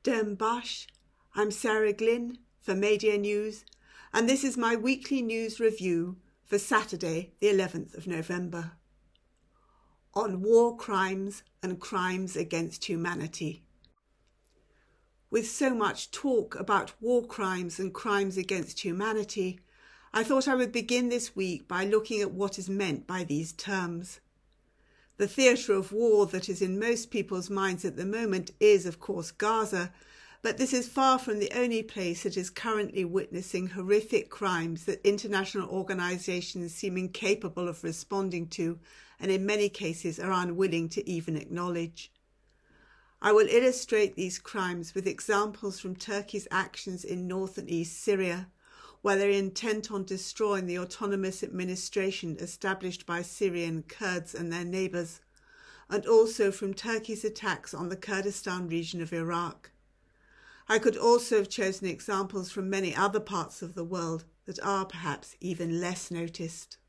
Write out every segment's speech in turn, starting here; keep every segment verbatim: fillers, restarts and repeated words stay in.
Dem Bash. I'm Sarah Glynn for Media News, and this is my weekly news review for Saturday, the eleventh of November, on war crimes and crimes against humanity. With so much talk about war crimes and crimes against humanity, I thought I would begin this week by looking at what is meant by these terms. The theatre of war that is in most people's minds at the moment is, of course, Gaza, but this is far from the only place that is currently witnessing horrific crimes that international organisations seem incapable of responding to and in many cases are unwilling to even acknowledge. I will illustrate these crimes with examples from Turkey's actions in north and east Syria, where they are intent on destroying the autonomous administration established by Syrian Kurds and their neighbours, and also from Turkey's attacks on the Kurdistan region of Iraq. I could also have chosen examples from many other parts of the world that are perhaps even less noticed.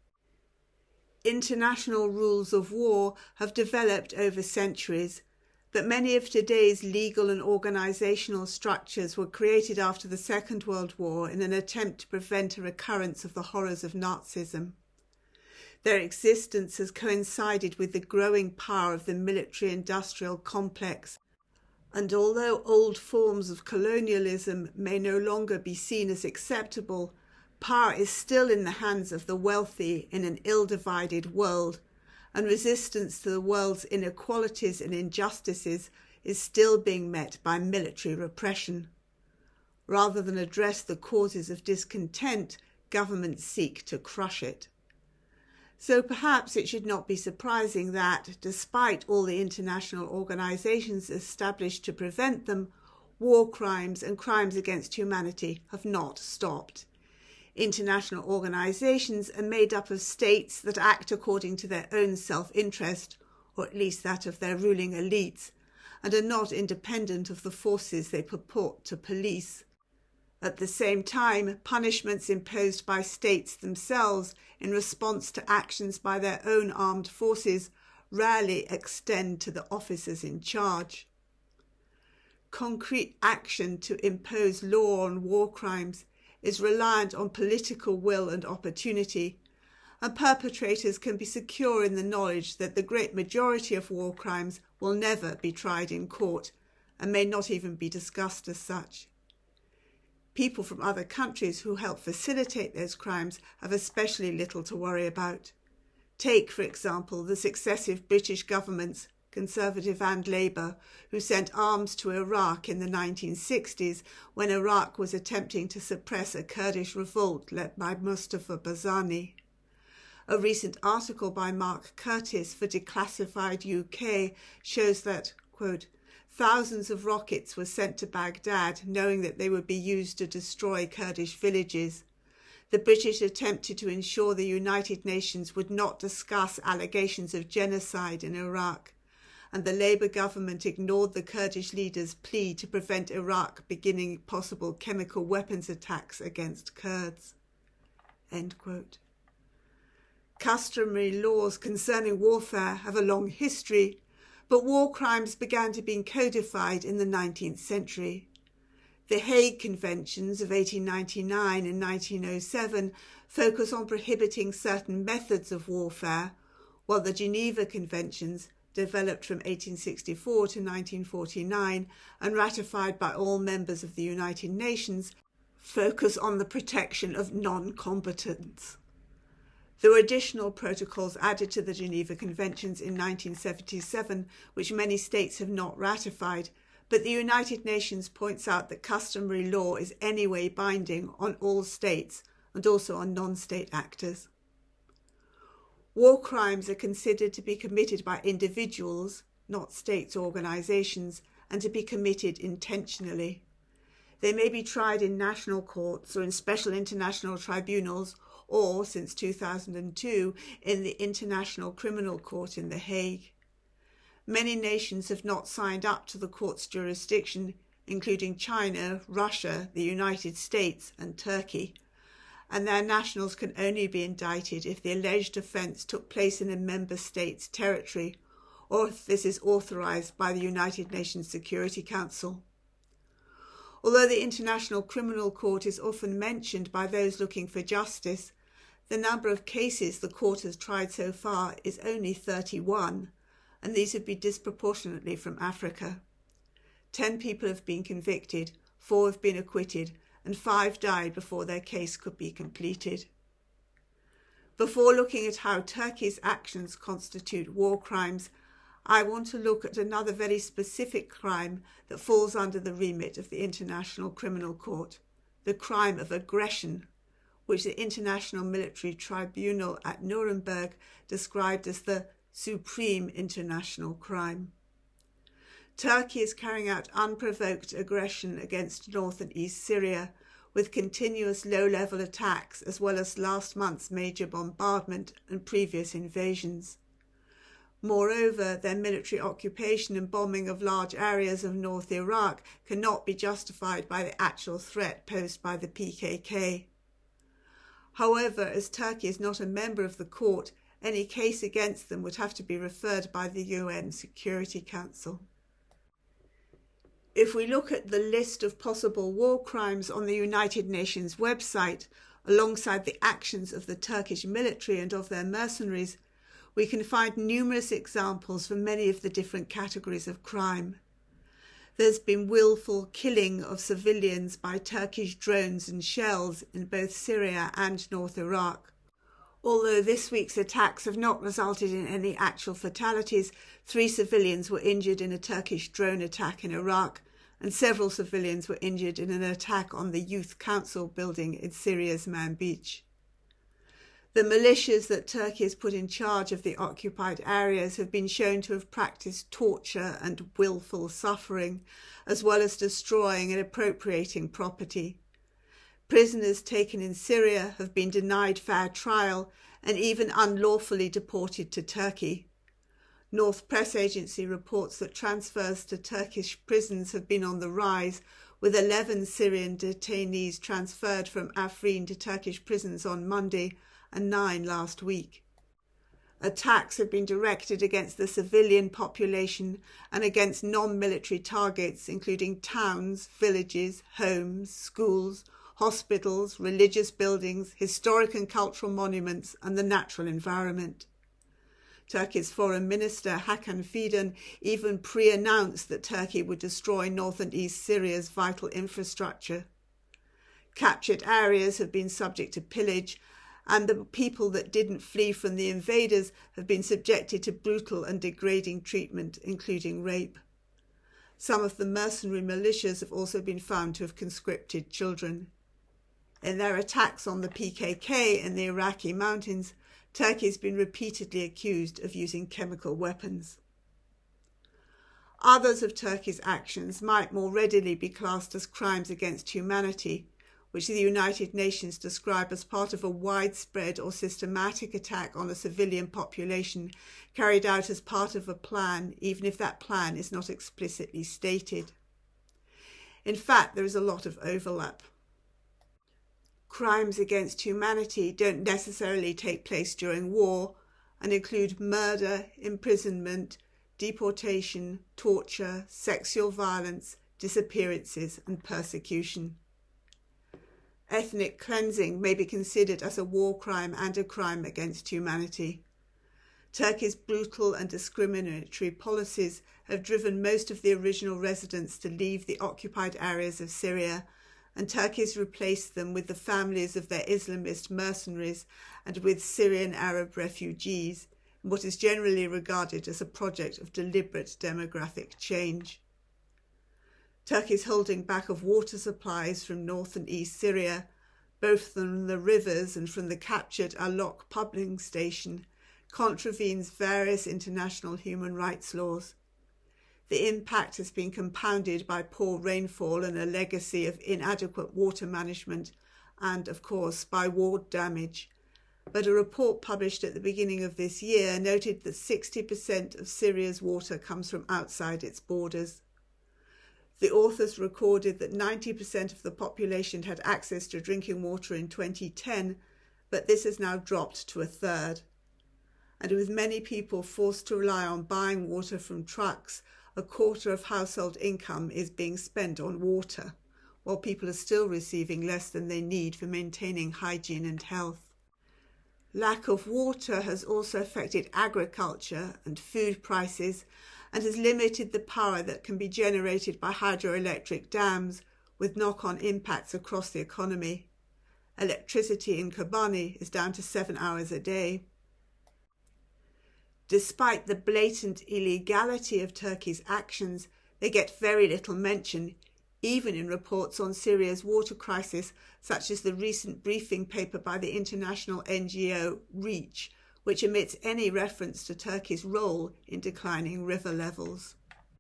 International rules of war have developed over centuries, but many of today's legal and organisational structures were created after the Second World War in an attempt to prevent a recurrence of the horrors of Nazism. Their existence has coincided with the growing power of the military-industrial complex, and although old forms of colonialism may no longer be seen as acceptable, power is still in the hands of the wealthy in an ill-divided world, and resistance to the world's inequalities and injustices is still being met by military repression. Rather than address the causes of discontent, governments seek to crush it. So perhaps it should not be surprising that, despite all the international organisations established to prevent them, war crimes and crimes against humanity have not stopped. International organisations are made up of states that act according to their own self-interest, or at least that of their ruling elites, and are not independent of the forces they purport to police. At the same time, punishments imposed by states themselves in response to actions by their own armed forces rarely extend to the officers in charge. Concrete action to impose law on war crimes is reliant on political will and opportunity, and perpetrators can be secure in the knowledge that the great majority of war crimes will never be tried in court and may not even be discussed as such. People from other countries who help facilitate those crimes have especially little to worry about. Take, for example, the successive British governments, Conservative and Labour, who sent arms to Iraq in the nineteen sixties when Iraq was attempting to suppress a Kurdish revolt led by Mustafa Barzani. A recent article by Mark Curtis for Declassified U K shows that, quote, thousands of rockets were sent to Baghdad knowing that they would be used to destroy Kurdish villages. The British attempted to ensure the United Nations would not discuss allegations of genocide in Iraq, and the Labour government ignored the Kurdish leaders' plea to prevent Iraq beginning possible chemical weapons attacks against Kurds. End quote. Customary laws concerning warfare have a long history, but war crimes began to be codified in the nineteenth century. The Hague Conventions of eighteen ninety-nine and nineteen oh seven focus on prohibiting certain methods of warfare, while the Geneva Conventions, developed from eighteen sixty-four to nineteen forty-nine and ratified by all members of the United Nations, focus on the protection of non-combatants. There were additional protocols added to the Geneva Conventions in nineteen seventy-seven, which many states have not ratified, but the United Nations points out that customary law is anyway binding on all states and also on non-state actors. War crimes are considered to be committed by individuals, not states or organisations, and to be committed intentionally. They may be tried in national courts or in special international tribunals, or, since two thousand two, in the International Criminal Court in The Hague. Many nations have not signed up to the court's jurisdiction, including China, Russia, the United States and Turkey, and their nationals can only be indicted if the alleged offence took place in a member state's territory, or if this is authorised by the United Nations Security Council. Although the International Criminal Court is often mentioned by those looking for justice, the number of cases the court has tried so far is only thirty-one, and these have been disproportionately from Africa. Ten people have been convicted, four have been acquitted, and five died before their case could be completed. Before looking at how Turkey's actions constitute war crimes, I want to look at another very specific crime that falls under the remit of the International Criminal Court, the crime of aggression, which the International Military Tribunal at Nuremberg described as the supreme international crime. Turkey is carrying out unprovoked aggression against North and East Syria, with continuous low-level attacks as well as last month's major bombardment and previous invasions. Moreover, their military occupation and bombing of large areas of North Iraq cannot be justified by the actual threat posed by the P K K. However, as Turkey is not a member of the court, any case against them would have to be referred by the U N Security Council. If we look at the list of possible war crimes on the United Nations website, alongside the actions of the Turkish military and of their mercenaries, we can find numerous examples for many of the different categories of crime. There's been willful killing of civilians by Turkish drones and shells in both Syria and North Iraq. Although this week's attacks have not resulted in any actual fatalities, three civilians were injured in a Turkish drone attack in Iraq, and several civilians were injured in an attack on the Youth Council building in Syria's Manbij. The militias that Turkey has put in charge of the occupied areas have been shown to have practiced torture and willful suffering, as well as destroying and appropriating property. Prisoners taken in Syria have been denied fair trial and even unlawfully deported to Turkey. North Press Agency reports that transfers to Turkish prisons have been on the rise, with eleven Syrian detainees transferred from Afrin to Turkish prisons on Monday and nine last week. Attacks have been directed against the civilian population and against non-military targets, including towns, villages, homes, schools, hospitals, religious buildings, historic and cultural monuments, and the natural environment. Turkey's Foreign Minister Hakan Fidan even pre-announced that Turkey would destroy North and East Syria's vital infrastructure. Captured areas have been subject to pillage, and the people that didn't flee from the invaders have been subjected to brutal and degrading treatment, including rape. Some of the mercenary militias have also been found to have conscripted children. In their attacks on the P K K in the Iraqi mountains, Turkey has been repeatedly accused of using chemical weapons. Others of Turkey's actions might more readily be classed as crimes against humanity, which the United Nations describe as part of a widespread or systematic attack on a civilian population carried out as part of a plan, even if that plan is not explicitly stated. In fact, there is a lot of overlap. Crimes against humanity don't necessarily take place during war and include murder, imprisonment, deportation, torture, sexual violence, disappearances, and persecution. Ethnic cleansing may be considered as a war crime and a crime against humanity. Turkey's brutal and discriminatory policies have driven most of the original residents to leave the occupied areas of Syria, and Turkey has replaced them with the families of their Islamist mercenaries and with Syrian Arab refugees, in what is generally regarded as a project of deliberate demographic change. Turkey's holding back of water supplies from north and east Syria, both from the rivers and from the captured Alok pumping station, contravenes various international human rights laws. The impact has been compounded by poor rainfall and a legacy of inadequate water management and, of course, by war damage. But a report published at the beginning of this year noted that sixty percent of Syria's water comes from outside its borders. The authors recorded that ninety percent of the population had access to drinking water in twenty ten, but this has now dropped to a third. And with many people forced to rely on buying water from trucks, a quarter of household income is being spent on water, while people are still receiving less than they need for maintaining hygiene and health. Lack of water has also affected agriculture and food prices and has limited the power that can be generated by hydroelectric dams, with knock-on impacts across the economy. Electricity in Kobani is down to seven hours a day. Despite the blatant illegality of Turkey's actions, they get very little mention, even in reports on Syria's water crisis, such as the recent briefing paper by the international N G O REACH, which omits any reference to Turkey's role in declining river levels.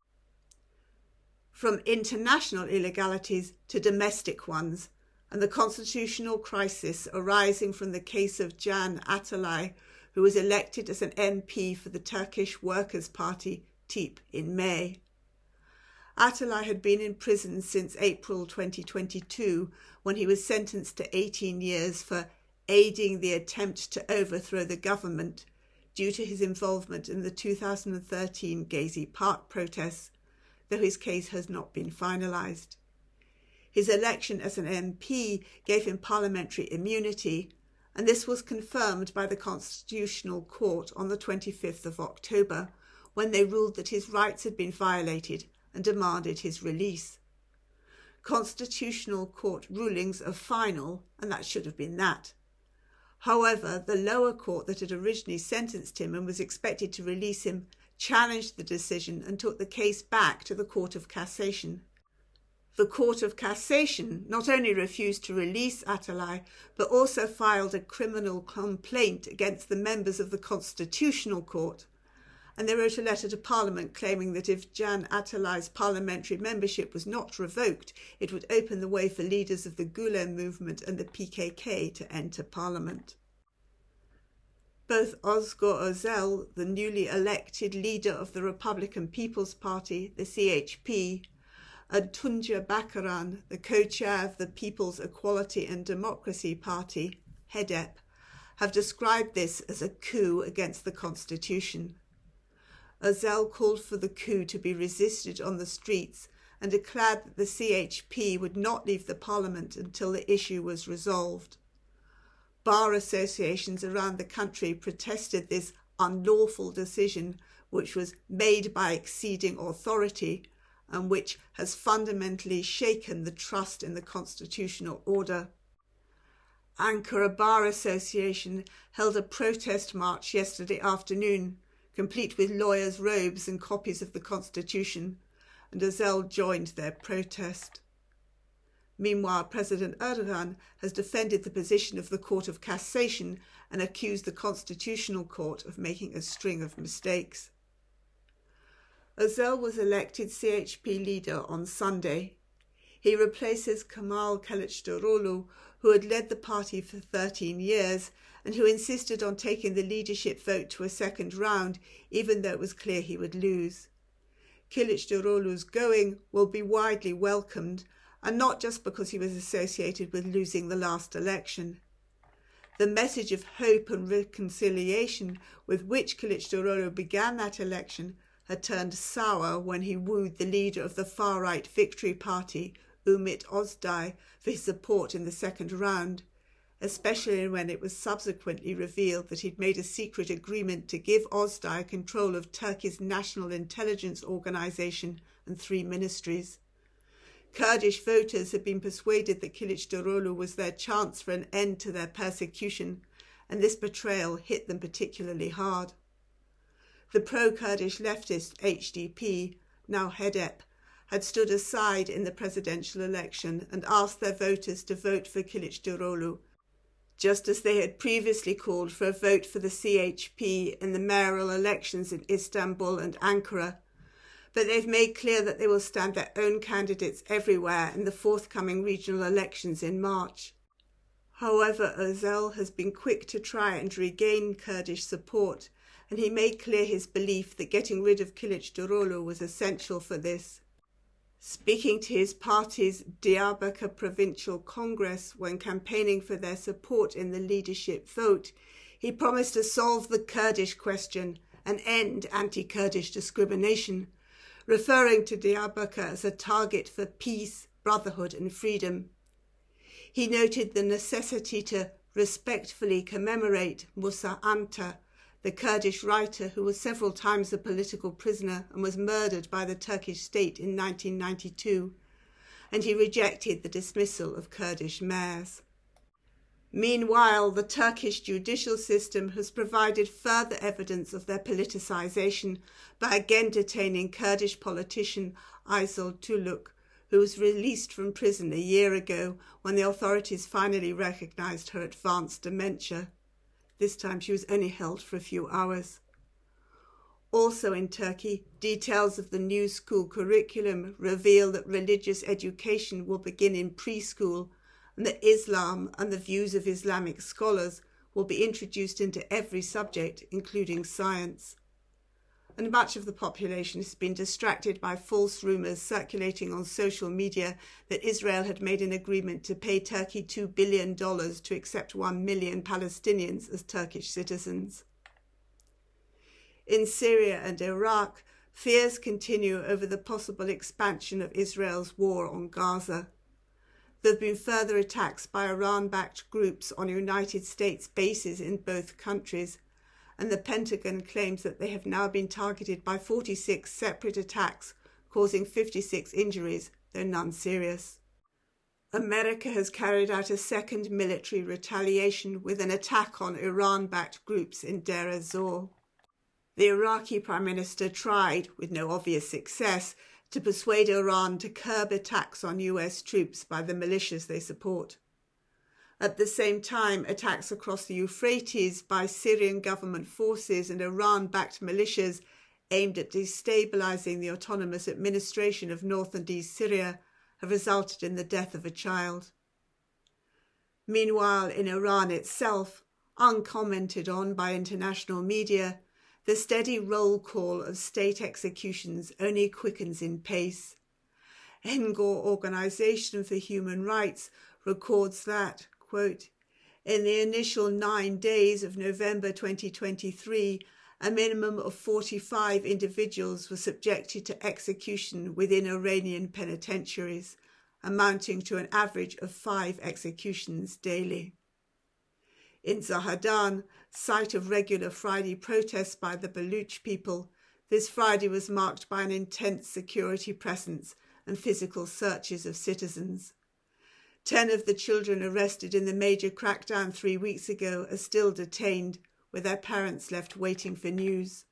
From international illegalities to domestic ones, and the constitutional crisis arising from the case of Can Atalay, who was elected as an M P for the Turkish Workers' Party, T I P, in May. Atalay had been in prison since April twenty twenty-two, when he was sentenced to eighteen years for aiding the attempt to overthrow the government due to his involvement in the two thousand thirteen Gezi Park protests, though his case has not been finalised. His election as an M P gave him parliamentary immunity, and this was confirmed by the Constitutional Court on the twenty-fifth of October, when they ruled that his rights had been violated and demanded his release. Constitutional Court rulings are final, and that should have been that. However, the lower court that had originally sentenced him and was expected to release him challenged the decision and took the case back to the Court of Cassation. The Court of Cassation not only refused to release Atalay, but also filed a criminal complaint against the members of the Constitutional Court, and they wrote a letter to Parliament claiming that if Can Atalay's parliamentary membership was not revoked, it would open the way for leaders of the Gulen movement and the P K K to enter Parliament. Both Özgür Özel, the newly elected leader of the Republican People's Party, the C H P, and Tunca Bakaran, the co-chair of the People's Equality and Democracy Party, H E D E P, have described this as a coup against the constitution. Özel called for the coup to be resisted on the streets and declared that the C H P would not leave the parliament until the issue was resolved. Bar associations around the country protested this unlawful decision, which was made by exceeding authority and which has fundamentally shaken the trust in the constitutional order. Ankara Bar Association held a protest march yesterday afternoon, complete with lawyers' robes and copies of the Constitution, and Özel joined their protest. Meanwhile, President Erdogan has defended the position of the Court of Cassation and accused the Constitutional Court of making a string of mistakes. Özel was elected C H P leader on Sunday. He replaces Kemal Kılıçdaroğlu, who had led the party for thirteen years and who insisted on taking the leadership vote to a second round, even though it was clear he would lose. Kılıçdaroğlu's going will be widely welcomed, and not just because he was associated with losing the last election. The message of hope and reconciliation with which Kılıçdaroğlu began that election had turned sour when he wooed the leader of the far-right Victory Party, Ümit Özdağ, for his support in the second round, especially when it was subsequently revealed that he'd made a secret agreement to give Özdağ control of Turkey's national intelligence organization and three ministries. Kurdish voters had been persuaded that Kılıçdaroğlu was their chance for an end to their persecution, and this betrayal hit them particularly hard. The pro-Kurdish leftist H D P, now H E D E P, had stood aside in the presidential election and asked their voters to vote for Kılıçdaroğlu, just as they had previously called for a vote for the C H P in the mayoral elections in Istanbul and Ankara. But they've made clear that they will stand their own candidates everywhere in the forthcoming regional elections in March. However, Özel has been quick to try and regain Kurdish support, and he made clear his belief that getting rid of Kılıçdaroğlu was essential for this. Speaking to his party's Diyarbakır Provincial Congress when campaigning for their support in the leadership vote, he promised to solve the Kurdish question and end anti-Kurdish discrimination, referring to Diyarbakır as a target for peace, brotherhood and freedom. He noted the necessity to respectfully commemorate Musa Anta, the Kurdish writer who was several times a political prisoner and was murdered by the Turkish state in nineteen ninety-two, and he rejected the dismissal of Kurdish mayors. Meanwhile, the Turkish judicial system has provided further evidence of their politicization by again detaining Kurdish politician Aysel Tuluk, who was released from prison a year ago when the authorities finally recognized her advanced dementia. This time she was only held for a few hours. Also in Turkey, details of the new school curriculum reveal that religious education will begin in preschool and that Islam and the views of Islamic scholars will be introduced into every subject, including science. And much of the population has been distracted by false rumours circulating on social media that Israel had made an agreement to pay Turkey two billion dollars to accept one million Palestinians as Turkish citizens. In Syria and Iraq, fears continue over the possible expansion of Israel's war on Gaza. There have been further attacks by Iran-backed groups on United States bases in both countries, and the Pentagon claims that they have now been targeted by forty-six separate attacks, causing fifty-six injuries, though none serious. America has carried out a second military retaliation with an attack on Iran-backed groups in Deir ez-Zor. The Iraqi Prime Minister tried, with no obvious success, to persuade Iran to curb attacks on U S troops by the militias they support. At the same time, attacks across the Euphrates by Syrian government forces and Iran-backed militias aimed at destabilizing the autonomous administration of North and East Syria have resulted in the death of a child. Meanwhile, in Iran itself, uncommented on by international media, the steady roll call of state executions only quickens in pace. Engor Organization for Human Rights records that, quote, in the initial nine days of November twenty twenty-three, a minimum of forty-five individuals were subjected to execution within Iranian penitentiaries, amounting to an average of five executions daily. In Zahedan, site of regular Friday protests by the Baluch people, this Friday was marked by an intense security presence and physical searches of citizens. Ten of the children arrested in the major crackdown three weeks ago are still detained, with their parents left waiting for news.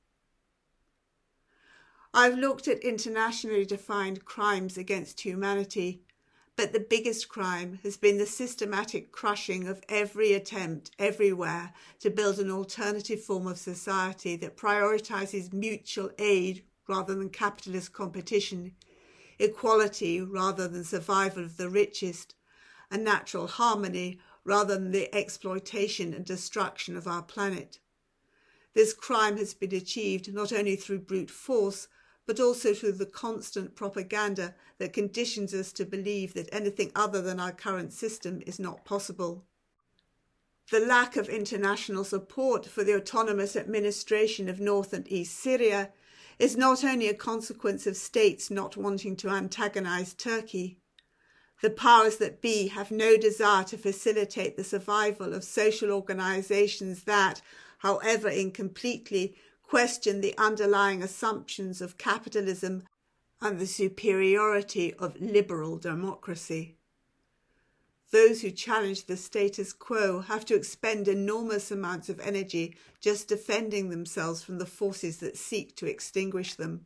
I've looked at internationally defined crimes against humanity, but the biggest crime has been the systematic crushing of every attempt everywhere to build an alternative form of society that prioritises mutual aid rather than capitalist competition, equality rather than survival of the richest, and natural harmony rather than the exploitation and destruction of our planet. This crime has been achieved not only through brute force, but also through the constant propaganda that conditions us to believe that anything other than our current system is not possible. The lack of international support for the autonomous administration of North and East Syria is not only a consequence of states not wanting to antagonize Turkey. The powers that be have no desire to facilitate the survival of social organizations that, however incompletely, question the underlying assumptions of capitalism and the superiority of liberal democracy. Those who challenge the status quo have to expend enormous amounts of energy just defending themselves from the forces that seek to extinguish them.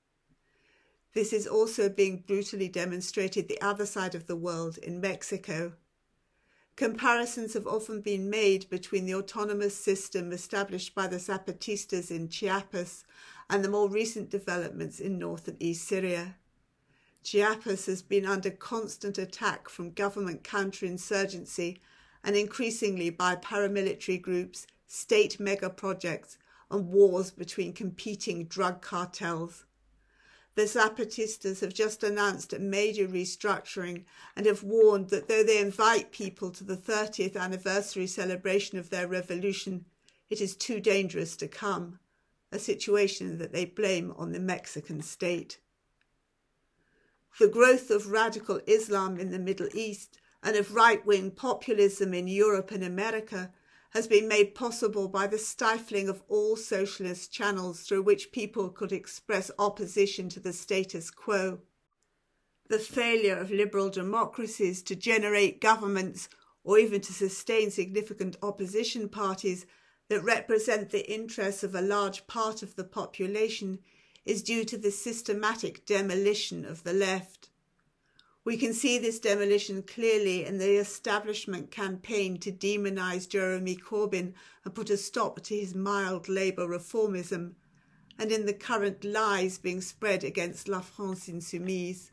This is also being brutally demonstrated the other side of the world in Mexico. Comparisons have often been made between the autonomous system established by the Zapatistas in Chiapas and the more recent developments in North and East Syria. Chiapas has been under constant attack from government counterinsurgency and increasingly by paramilitary groups, state mega-projects and wars between competing drug cartels. The Zapatistas have just announced a major restructuring and have warned that though they invite people to the thirtieth anniversary celebration of their revolution, it is too dangerous to come, a situation that they blame on the Mexican state. The growth of radical Islam in the Middle East and of right-wing populism in Europe and America has been made possible by the stifling of all socialist channels through which people could express opposition to the status quo. The failure of liberal democracies to generate governments or even to sustain significant opposition parties that represent the interests of a large part of the population is due to the systematic demolition of the left. We can see this demolition clearly in the establishment campaign to demonise Jeremy Corbyn and put a stop to his mild Labour reformism, and in the current lies being spread against La France Insoumise.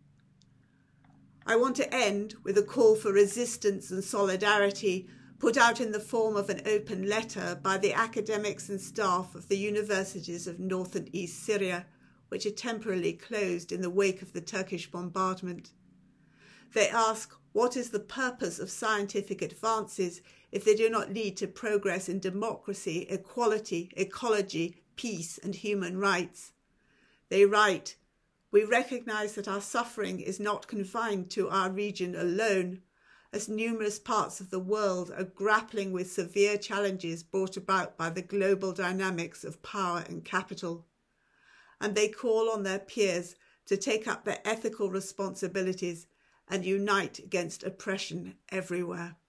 I want to end with a call for resistance and solidarity put out in the form of an open letter by the academics and staff of the universities of North and East Syria, which are temporarily closed in the wake of the Turkish bombardment. They ask, what is the purpose of scientific advances if they do not lead to progress in democracy, equality, ecology, peace and human rights? They write, we recognise that our suffering is not confined to our region alone, as numerous parts of the world are grappling with severe challenges brought about by the global dynamics of power and capital. And they call on their peers to take up their ethical responsibilities and unite against oppression everywhere.